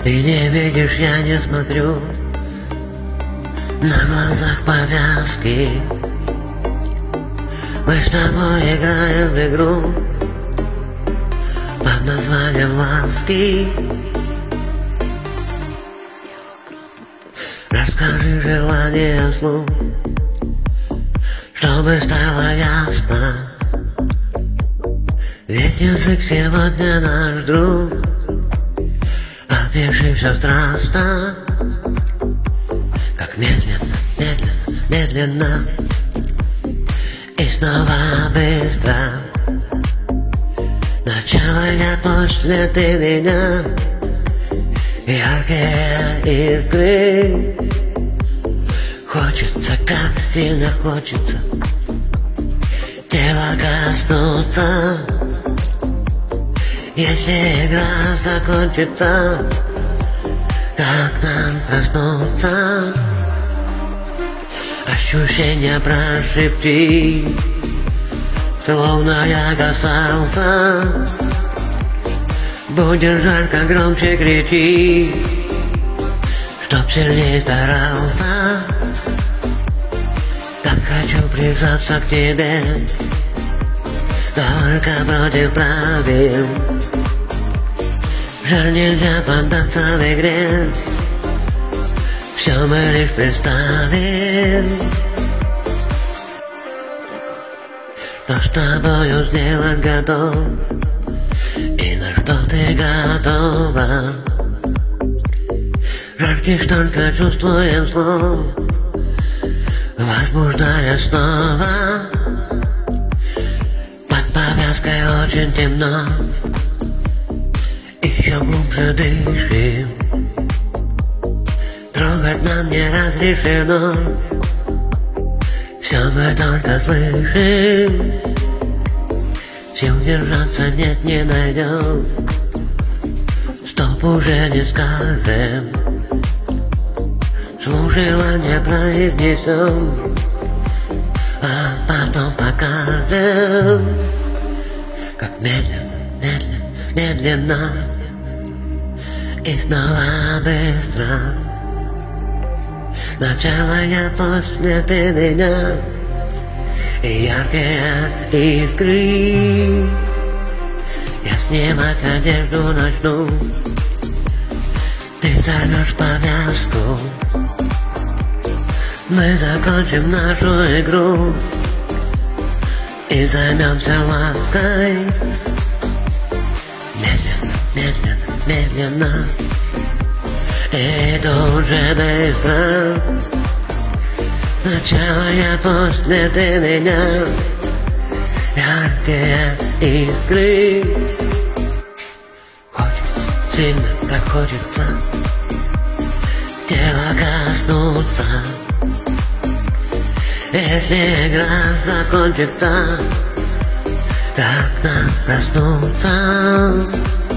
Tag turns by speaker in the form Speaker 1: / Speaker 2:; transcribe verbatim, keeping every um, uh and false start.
Speaker 1: Ты не видишь, я не смотрю, на глазах повязки. Мы с тобой играем в игру под названием ласки. Расскажи желание вслух, чтобы стало ясно. Ведь язык сегодня наш друг. Опиши все страстно, как медленно, медленно, медленно, и снова быстро. Начало я, после ты меня, яркие искры. Хочется, как сильно хочется, тело коснуться. Если игра закончится, как нам проснуться? Ощущения прошепти, словно я касался. Будет жарко, громче кричи, чтоб сильнее старался. Так хочу прижаться к тебе, только против правил. Жаль, нельзя поддаться в игре, все мы лишь представим. Что с тобою сделать готов, и на что ты готова. Жарких только чувствуем слов, возбуждая снова. Под повязкой очень темно, еще глубже дышим. Трогать нам не разрешено, все мы только слышим. Сил держаться нет, не найдем, стоп уже не скажем. Слух желания произнесем, а потом покажем. Как медленно, медленно, медленно, и снова быстро. Начало я, после ты меня, и яркие искры. Я снимать одежду начну, ты сорвешь повязку. Мы закончим нашу игру и займемся лаской. Медленно, медленно, медленно, и тоже быстро. Сначала я, после ты меня, яркие искры. Хочется, сильно так хочется, тело коснуться. Если игра закончится, как нам проснуться?